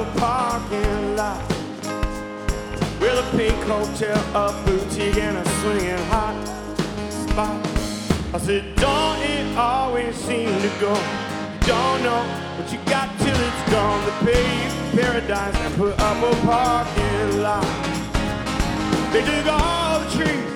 a parking lot with a pink hotel, a boutique, and a swinging hot spot. I said, don't it always seem to go? You don't know what you got till it's gone. They pay you paradise and put up a parking lot. They took all the trees